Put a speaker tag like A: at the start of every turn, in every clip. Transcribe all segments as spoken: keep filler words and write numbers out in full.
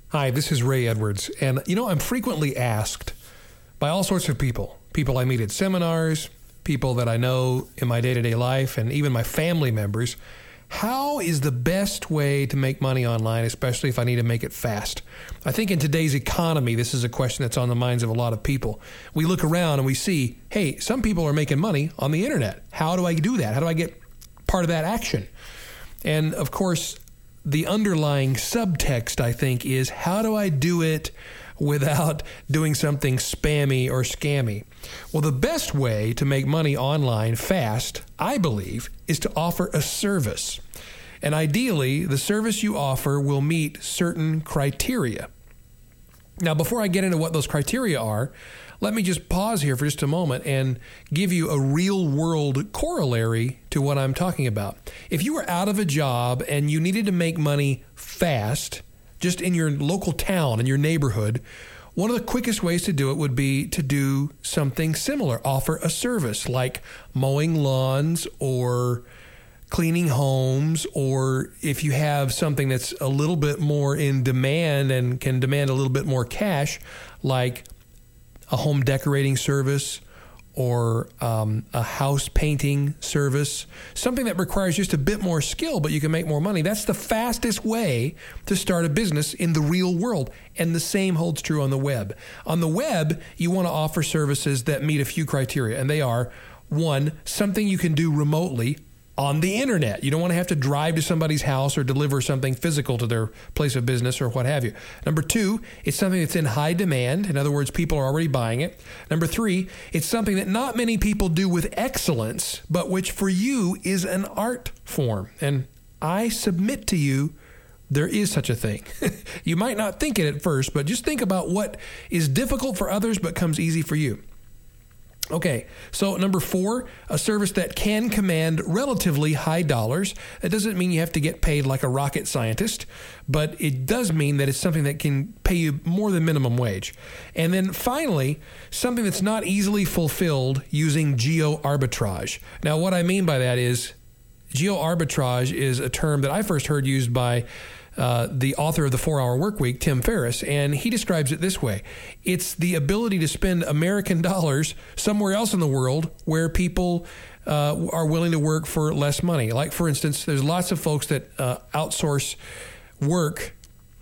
A: Hi, this is Ray Edwards, and you know, I'm frequently asked by all sorts of people, people I meet at seminars, people that I know in my day-to-day life, and even my family members, how is the best way to make money online, especially if I need to make it fast? I think in today's economy, this is a question that's on the minds of a lot of people. We look around and we see, hey, some people are making money on the internet. How do I do that? How do I get part of that action? And of course, the underlying subtext, I think, is how do I do it without doing something spammy or scammy? Well, the best way to make money online fast, I believe, is to offer a service. And ideally, the service you offer will meet certain criteria. Now, before I get into what those criteria are, let me just pause here for just a moment and give you a real-world corollary to what I'm talking about. If you were out of a job and you needed to make money fast, just in your local town, in your neighborhood, one of the quickest ways to do it would be to do something similar, offer a service like mowing lawns or cleaning homes, or if you have something that's a little bit more in demand and can demand a little bit more cash, like a home decorating service or um, a house painting service, something that requires just a bit more skill, but you can make more money. That's the fastest way to start a business in the real world. And the same holds true on the web. On the web, you want to offer services that meet a few criteria, and they are, one, something you can do remotely on the internet. You don't want to have to drive to somebody's house or deliver something physical to their place of business or what have you. Number two, it's something that's in high demand. In other words, people are already buying it. Number three, it's something that not many people do with excellence, but which for you is an art form. And I submit to you, there is such a thing. You might not think it at first, but just think about what is difficult for others but comes easy for you. Okay, so number four, a service that can command relatively high dollars. That doesn't mean you have to get paid like a rocket scientist, but it does mean that it's something that can pay you more than minimum wage. And then finally, something that's not easily fulfilled using geo-arbitrage. Now, what I mean by that is geo-arbitrage is a term that I first heard used by Uh, the author of the four-Hour Workweek, Tim Ferriss, and he describes it this way. It's the ability to spend American dollars somewhere else in the world where people uh, are willing to work for less money. Like, for instance, there's lots of folks that uh, outsource work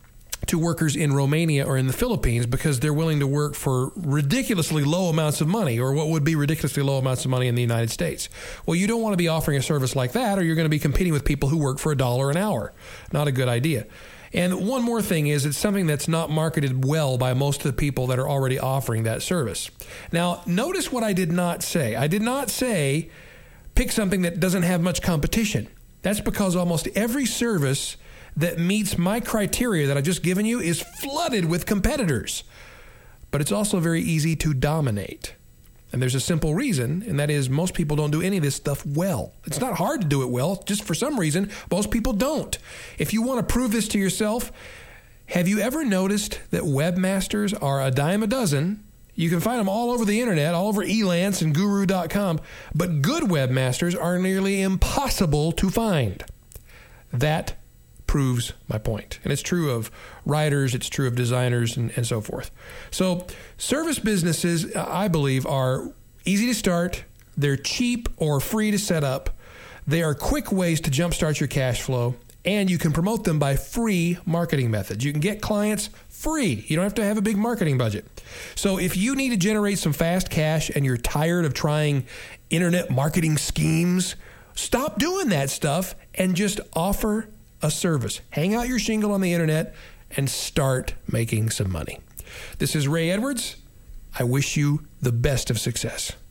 A: to workers in Romania or in the Philippines because they're willing to work for ridiculously low amounts of money, or what would be ridiculously low amounts of money in the United States. Well, you don't want to be offering a service like that, or you're going to be competing with people who work for a dollar an hour. Not a good idea. And one more thing is, it's something that's not marketed well by most of the people that are already offering that service. Now, notice what I did not say. I did not say pick something that doesn't have much competition. That's because almost every service that meets my criteria that I've just given you is flooded with competitors. But it's also very easy to dominate. And there's a simple reason, and that is most people don't do any of this stuff well. It's not hard to do it well, just for some reason, most people don't. If you want to prove this to yourself, have you ever noticed that webmasters are a dime a dozen? You can find them all over the internet, all over Elance and Guru dot com, but good webmasters are nearly impossible to find. That proves my point. And it's true of writers, it's true of designers, and, and so forth. So service businesses, I believe, are easy to start. They're cheap or free to set up. They are quick ways to jumpstart your cash flow, and you can promote them by free marketing methods. You can get clients free. You don't have to have a big marketing budget. So if you need to generate some fast cash and you're tired of trying internet marketing schemes, stop doing that stuff and just offer a service. Hang out your shingle on the internet and start making some money. This is Ray Edwards. I wish you the best of success.